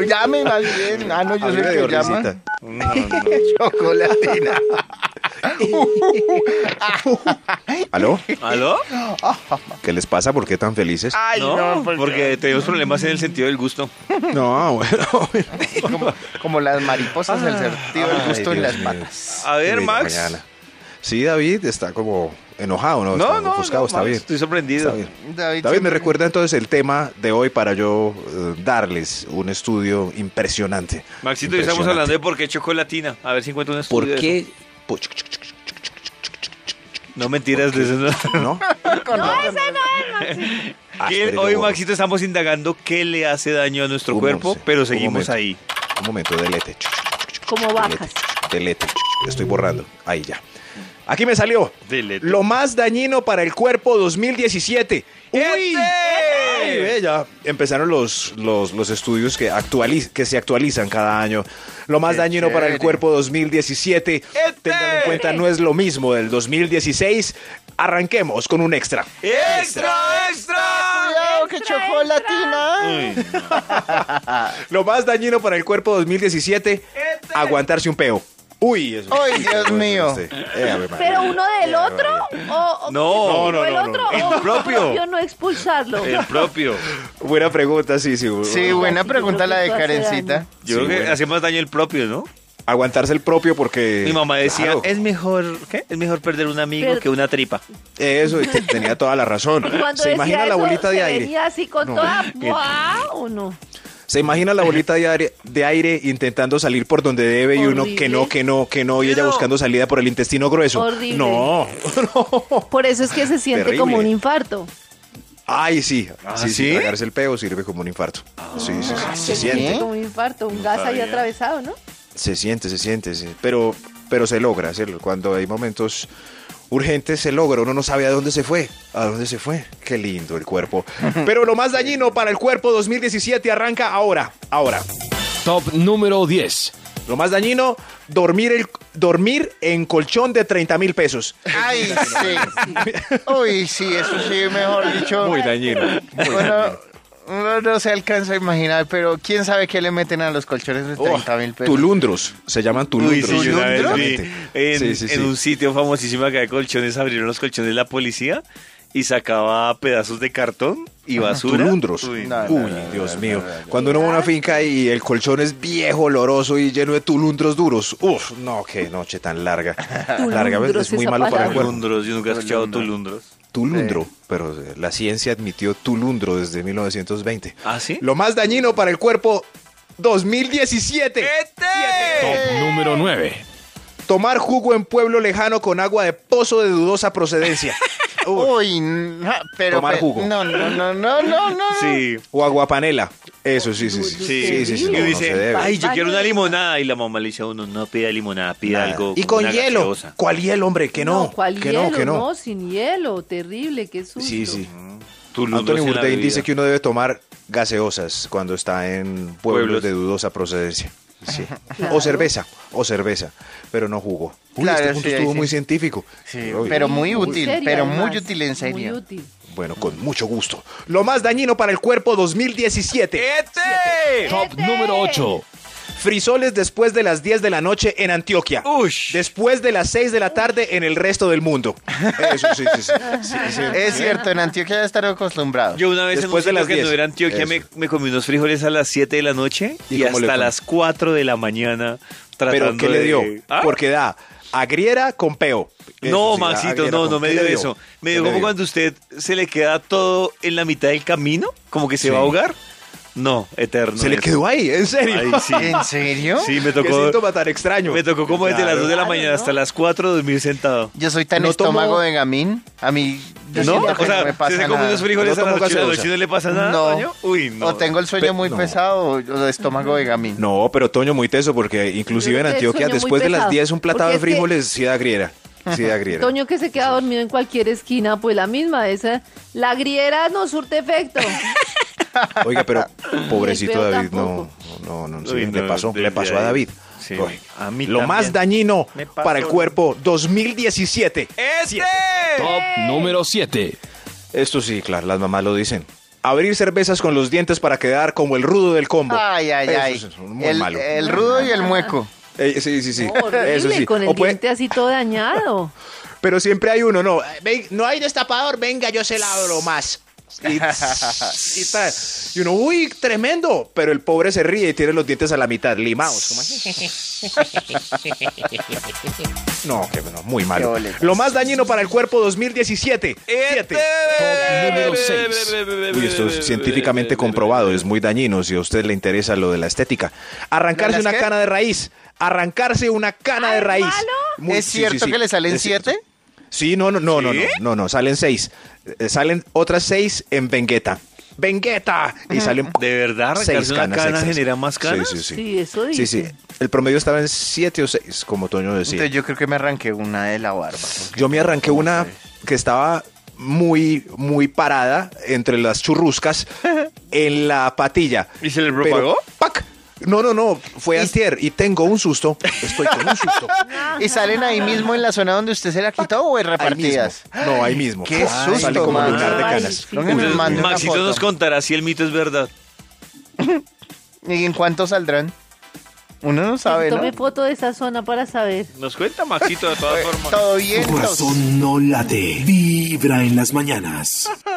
llame más bien. Ah, no, yo A mí soy me el dio que llama. risita. Chocolatina. ¿Aló? ¿Aló? ¿Qué les pasa? ¿Por qué tan felices? Ay, No, pues, porque tenemos problemas en el sentido del gusto. No, bueno. como las mariposas, el sentido del Ay, gusto en Dios las mío. patas. A ver, Uy, Max. mañana. Sí, David está como enojado, ¿no? No, Está ofuscado, está Max, bien. Estoy sorprendido. Está bien. David, David, ¿me siempre- recuerda entonces el tema de hoy para yo darles un estudio impresionante? Maxito, hoy estamos hablando de por qué chocolatina. A ver si encuentro un ¿Por estudio de qué? eso. No mentiras de eso. No. ¿No? No, ese no es, Maxi. Ah, Que espere, hoy, yo- Maxito, estamos indagando qué le hace daño a nuestro Un cuerpo, momento, pero un seguimos momento. ahí. Un momento, delete. Como vacas. Delete. Estoy borrando. Ahí ya. Aquí me salió. Delete. Lo más dañino para el cuerpo 2017. ¡Uy! ¡Este! Ay, ve, ya empezaron los estudios que se actualizan cada año. Lo más Qué dañino para el chévere. cuerpo 2017. Tengan en cuenta, no es lo mismo del 2016. Arranquemos con un extra. ¡Extra, extra! Cuidado, que Extra, chocolatina. Uy, no. Lo más dañino para el cuerpo 2017. Aguantarse un peo. Uy, eso. Ay, Dios mío. Ave María. ¿Pero uno del otro? ¿O No, o no, el no, otro? no. ¿O El propio. no expulsarlo? El propio. Buena pregunta, sí. Sí, Oiga, buena sí, pregunta yo la de creo que esto hace Karencita. daño. Yo Sí, creo que bueno. hace más daño el propio, ¿no? Aguantarse el propio porque... Mi mamá decía, Claro, es mejor, ¿qué? Es mejor perder un amigo que una tripa. eso, y tenía toda la razón. Cuando ¿Se decía imagina la eso, bolita de ¿se aire? venía así con No. toda... ¡Buah! ¿O no? ¿Se imagina la bolita de aire intentando salir por donde debe y uno Horrible. que no, y ella No. buscando salida por el intestino grueso? Horrible. No. Por eso es que se siente Terrible. como un infarto. Ay, sí. ¿Ah, sí, sí? tragarse el peo sirve como un infarto. Sí. Se Se siente. siente como un infarto, un gas ahí sabía. atravesado, ¿no? Se siente, sí. Pero se logra hacerlo. Cuando hay momentos urgentes se logra. Uno no sabe a dónde se fue. ¿A dónde se fue? Qué lindo el cuerpo. Pero lo más dañino para el cuerpo 2017 arranca ahora. Top número 10. Lo más dañino, dormir en colchón de 30,000 pesos. Ay, sí. Uy, sí, eso sí, mejor dicho. Muy dañino. Bueno, uno no se alcanza a imaginar, pero quién sabe qué le meten a los colchones de 30,000 pesos. Tulundros. Se llaman tulundros. Uy, sí, yo una vez vi Exactamente. Sí. en un sitio famosísimo acá de colchones, abrieron los colchones de la policía y sacaba pedazos de cartón y basura. Tulundros. Uy, No, Uy, Dios mío. Cuando uno va a una finca y el colchón es viejo, oloroso y lleno de tulundros duros. Uf, no, qué noche tan larga. Larga, Tulundros, es muy esa malo para el palabra. cuerpo. tulundros, yo nunca he escuchado tulundros. Tulundro, pero la ciencia admitió tulundro desde 1920. ¿Ah, sí? Lo más dañino para el cuerpo 2017. Top número 9. Tomar jugo en pueblo lejano con agua de pozo de dudosa procedencia. Uy, pero. Tomar jugo. No. Sí. O aguapanela. Eso sí. Sí, Sí, y no, no dice, se debe. ay, yo quiero una Baño de- limonada. Y la mamá le dice a uno, no pida limonada, pida Nada. algo. Y como con una hielo. gaseosa. ¿Cuál hielo, hombre? Que no. ¿Cuál que hielo? no, que no. No, sin hielo. Terrible, qué susto. Sí. Tulundros Anthony en la Bourdain bebida. dice que uno debe tomar gaseosas cuando está en pueblos Pueblos. de dudosa procedencia. Sí. Claro. O cerveza, pero no jugo. Uy, Claro, este punto sí, estuvo sí. muy científico. Sí, Uy. pero muy Sí, útil, serio, pero además, muy útil en serio. Muy útil. Bueno, con mucho gusto. Lo más dañino para el cuerpo 2017. Top número 8. Frisoles después de las 10 de la noche en Antioquia. Ush. Después de las 6 de la tarde en el resto del mundo. Eso sí. Es cierto, en Antioquia ya estar acostumbrado. Yo una vez Después de en un las sitio que 10. no era Antioquia Eso. me comí unos frijoles a las 7 de la noche ¿Y y cómo le hasta fue? las 4 de la mañana tratando Pero ¿qué le dio? de... ¿Ah? Porque da agriera con peo. No, Eso sí, Maxito, agriera no, con- no me ¿qué dio le eso. Me ¿Qué dio le como cuando usted se le queda todo en la mitad del camino, como que se Sí. va a ahogar. No, eterno. Se le eso. quedó ahí, en serio. Ay, sí. ¿En serio? Sí, me Qué tocó. síntoma tan extraño. Me tocó como desde las 2 de la Claro, mañana ¿no? hasta las 4 dormir sentado. Yo soy tan No estómago tomo- de gamín. A mí, yo ¿No? siento O que no me sea, pasa ¿se come nada. unos frijoles No a las tomo 8 de la gaseosa. noche y no le pasa nada, No. Toño? Uy, no. O tengo el sueño muy no. pesado o estómago de gamín. No, pero Toño, muy teso, porque inclusive Yo en creo que Antioquia, sueño muy después de las pesado, 10, un platado porque de es que- frijoles sí da griera. Sí da griera. Toño que se queda dormido en cualquier esquina, pues la misma, esa. La griera no surte efecto. Oiga, pero pobrecito Pero David, tampoco. no, sí, Uy, le no, pasó desde a ahí. David. Sí, Uy. a mí Lo también. más dañino Me pasó. para el cuerpo 2017. ¡Este! Top número 7. Esto sí, claro, las mamás lo dicen. abrir cervezas con los dientes para quedar como el rudo del combo. Ay, ay, Eso ay. es muy malo. El rudo y el mueco. Sí. Horrible, Eso sí. con el O puede- diente así todo dañado. Pero siempre hay uno, no. No hay destapador, venga, yo se la abro más. Y tal. Y uno, uy, tremendo. Pero el pobre se ríe y tiene los dientes a la mitad, limados. Como así. No, muy malo. Qué boletas. Lo más dañino para el cuerpo 2017. Este- Top número 6. Uy, esto es científicamente comprobado, es muy dañino si a usted le interesa lo de la estética. Arrancarse ¿Lo de las una qué? cana de raíz. Arrancarse una cana de raíz. malo? ¿Es cierto que le salen Es- 7? Sí, no, salen 6. Salen otras 6 en Bengueta. ¡Bengueta! Y salen ¿De verdad? 6 ¿Arrancarse una canas cana extras. genera más canas? Sí, eso Sí, dice. sí. El promedio estaba en 7 o 6, como Toño decía. Entonces yo creo que me arranqué una de la barba. Yo me arranqué una que estaba muy, muy parada entre las churruscas en la patilla. ¿Y se le Pero, propagó? ¡pac! No, fue antier y tengo un susto. Estoy con un susto. ¿Y salen ahí mismo en la zona donde usted se la quitó o en Ahí repartidas? mismo. No, ahí mismo. Qué susto, Sale como man. lunar de Ay, canas. sí. Creo que me Uy, mande una Maxito foto. nos contará si el mito es verdad. ¿Y en cuánto saldrán? Uno no sabe, ¿no? Tome foto de esa zona para saber. Nos cuenta Maxito de todas formas. Todo bien. Tu corazón no late, vibra en las mañanas.